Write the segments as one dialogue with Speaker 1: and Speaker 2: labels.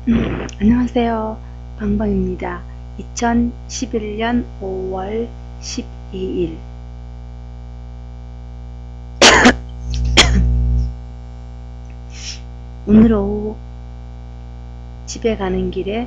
Speaker 1: 안녕하세요. 방방입니다. 2011년 5월 12일 오늘 오후 집에 가는 길에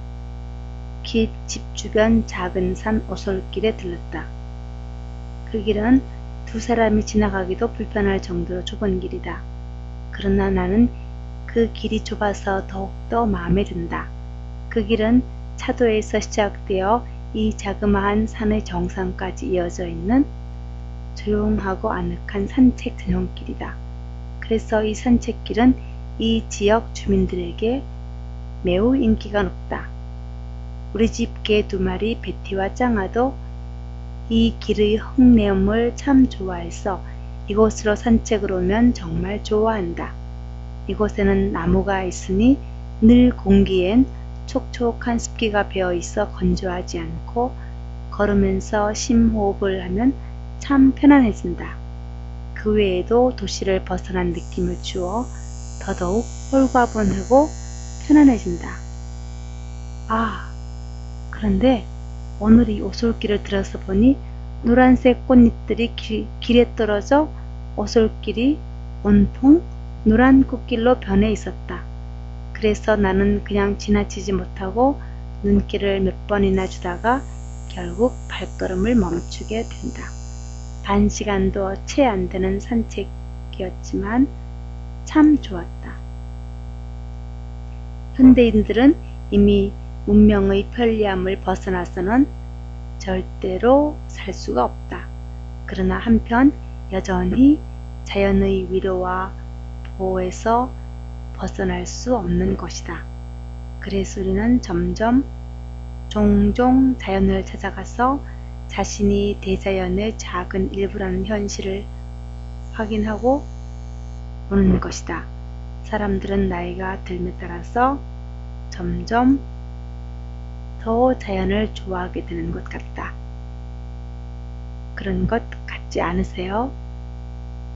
Speaker 1: 집 주변 작은 산 오솔길에 들렀다. 그 길은 두 사람이 지나가기도 불편할 정도로 좁은 길이다. 그러나 나는 그 길이 좁아서 더욱더 마음에 든다. 그 길은 차도에서 시작되어 이 자그마한 산의 정상까지 이어져 있는 조용하고 아늑한 산책 전용길이다. 그래서 이 산책길은 이 지역 주민들에게 매우 인기가 높다. 우리 집 개 2마리 베티와 짱아도 이 길의 흙내음을 참 좋아해서 이곳으로 산책을 오면 정말 좋아한다. 이곳에는 나무가 있으니 늘 공기엔 촉촉한 습기가 배어있어 건조하지 않고 걸으면서 심호흡을 하면 참 편안해진다. 그 외에도 도시를 벗어난 느낌을 주어 더더욱 홀가분하고 편안해진다. 그런데 오늘 이 오솔길을 들어서 보니 노란색 꽃잎들이 길에 떨어져 오솔길이 온통 노란 꽃길로 변해 있었다. 그래서 나는 그냥 지나치지 못하고 눈길을 몇 번이나 주다가 결국 발걸음을 멈추게 된다. 반 시간도 채 안 되는 산책이었지만 참 좋았다. 현대인들은 이미 문명의 편리함을 벗어나서는 절대로 살 수가 없다. 그러나 한편 여전히 자연의 위로와 보호에서 벗어날 수 없는 것이다. 그래서 우리는 종종 자연을 찾아가서 자신이 대자연의 작은 일부라는 현실을 확인하고 오는 것이다. 사람들은 나이가 들에 따라서 점점 더 자연을 좋아하게 되는 것 같다. 그런 것 같지 않으세요?